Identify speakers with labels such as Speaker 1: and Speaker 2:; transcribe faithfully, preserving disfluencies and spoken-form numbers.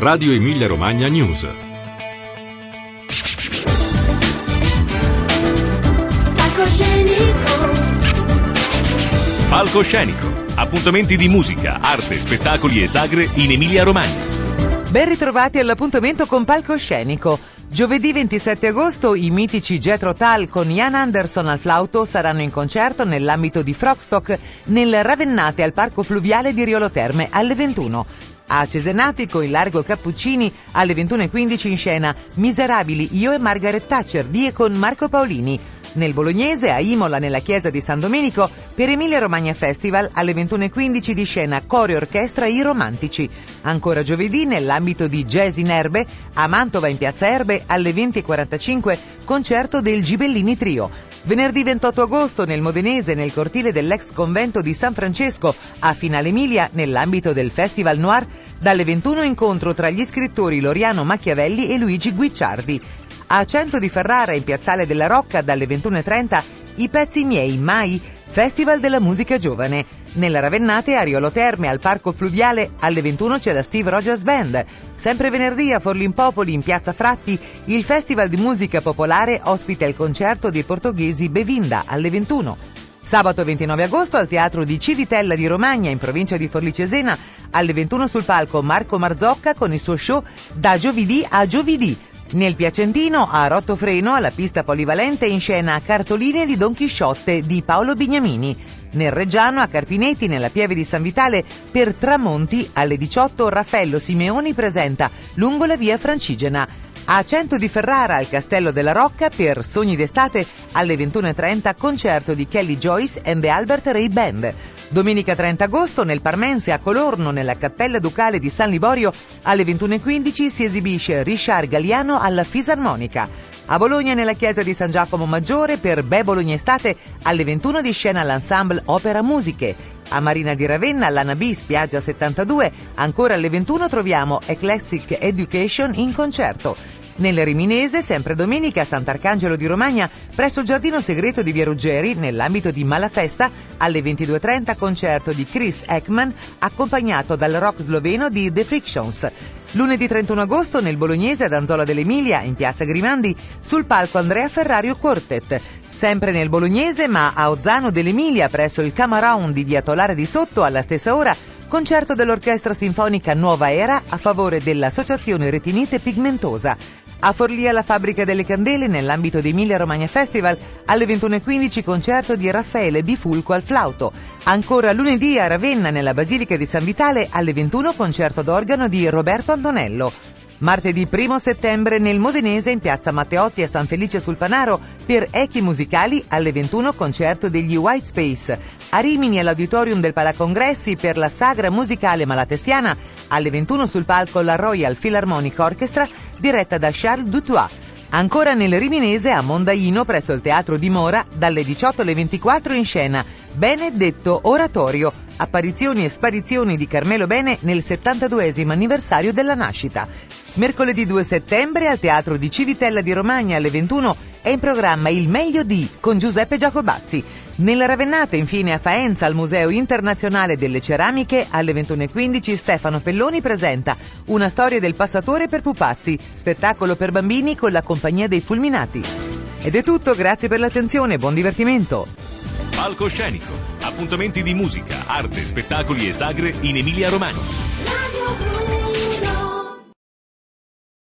Speaker 1: Radio Emilia Romagna News. Palcoscenico. Appuntamenti di musica, arte, spettacoli e sagre in Emilia Romagna.
Speaker 2: Ben ritrovati all'appuntamento con Palcoscenico. Giovedì ventisette agosto i mitici Jethro Tull con Ian Anderson al flauto saranno in concerto nell'ambito di Frogstock nel Ravennate al Parco Fluviale di Riolo Terme alle ventuno. A Cesenatico, in largo Cappuccini, alle ventuno e quindici in scena Miserabili, io e Margaret Thatcher di e con Marco Paolini. Nel Bolognese, a Imola, nella chiesa di San Domenico, per Emilia Romagna Festival, alle ventuno e quindici di scena Coro e Orchestra I Romantici. Ancora giovedì, nell'ambito di Jazz in Erbe, a Mantova in Piazza Erbe, alle venti e quarantacinque, concerto del Gibellini Trio. Venerdì ventotto agosto, nel Modenese, nel cortile dell'ex convento di San Francesco, a Finale Emilia, nell'ambito del Festival Noir, dalle ventuno incontro tra gli scrittori Loriano Machiavelli e Luigi Guicciardi. A Cento di Ferrara, in Piazzale della Rocca, dalle ventuno e trenta, I pezzi miei, mai, Festival della musica giovane. Nella Ravennate, a Riolo Terme, al Parco Fluviale, alle ventuno c'è la Steve Rogers Band. Sempre venerdì, a Forlimpopoli, in Piazza Fratti, il Festival di musica popolare ospita il concerto dei portoghesi Bevinda, alle ventuno. Sabato ventinove agosto, al Teatro di Civitella di Romagna, in provincia di Forlì Cesena, alle ventuno sul palco Marco Marzocca con il suo show Da giovedì a giovedì. Nel Piacentino, a Rottofreno, alla pista polivalente, in scena Cartoline di Don Chisciotte di Paolo Bignamini. Nel Reggiano, a Carpinetti, nella Pieve di San Vitale, per Tramonti, alle diciotto Raffaello Simeoni presenta Lungo la via Francigena. A Cento di Ferrara, al Castello della Rocca, per Sogni d'estate, alle ventuno e trenta, concerto di Kelly Joyce and the Albert Ray Band. Domenica trenta agosto, nel Parmense, a Colorno, nella Cappella Ducale di San Liborio, alle ventuno e quindici si esibisce Richard Galliano alla Fisarmonica. A Bologna, nella chiesa di San Giacomo Maggiore, per Be Bologna Estate, alle ventuno di scena l'ensemble Opera Musiche. A Marina di Ravenna, all'Ana B, spiaggia settantadue, ancora alle ventuno troviamo Eclectic Education in concerto. Nel Riminese, sempre domenica, a Sant'Arcangelo di Romagna, presso il Giardino Segreto di Via Ruggeri, nell'ambito di Malafesta, alle ventidue e trenta concerto di Chris Ekman, accompagnato dal rock sloveno di The Frictions. Lunedì trentuno agosto, nel Bolognese, ad Anzola dell'Emilia, in Piazza Grimandi, sul palco Andrea Ferrario Quartet. Sempre nel Bolognese, ma a Ozzano dell'Emilia, presso il Camaraon di Via Tolare di Sotto, alla stessa ora, concerto dell'Orchestra Sinfonica Nuova Era a favore dell'Associazione Retinite Pigmentosa. A Forlì alla Fabbrica delle Candele, nell'ambito di Emilia Romagna Festival, alle ventuno e quindici concerto di Raffaele Bifulco al flauto. Ancora lunedì a Ravenna, nella Basilica di San Vitale, alle ventuno concerto d'organo di Roberto Antonello. Martedì primo settembre nel Modenese, in Piazza Matteotti a San Felice sul Panaro, per Echi Musicali, alle ventuno concerto degli White Space. A Rimini, all'Auditorium del Palacongressi, per la Sagra Musicale Malatestiana, alle ventuno sul palco la Royal Philharmonic Orchestra, diretta da Charles Dutoit. Ancora nel Riminese, a Mondaino, presso il Teatro di Mora, dalle diciotto alle ventiquattro in scena Benedetto Oratorio, apparizioni e sparizioni di Carmelo Bene nel settantaduesimo anniversario della nascita. Mercoledì due settembre, al Teatro di Civitella di Romagna, alle ventuno, è in programma Il meglio di con Giuseppe Giacobazzi. Nella Ravennata, infine, a Faenza, al Museo Internazionale delle Ceramiche, alle ventuno e quindici Stefano Pelloni presenta Una storia del passatore per pupazzi, spettacolo per bambini con la compagnia dei Fulminati. Ed è tutto, grazie per l'attenzione, buon divertimento.
Speaker 1: Palcoscenico. Appuntamenti di musica, arte, spettacoli e sagre in Emilia Romagna.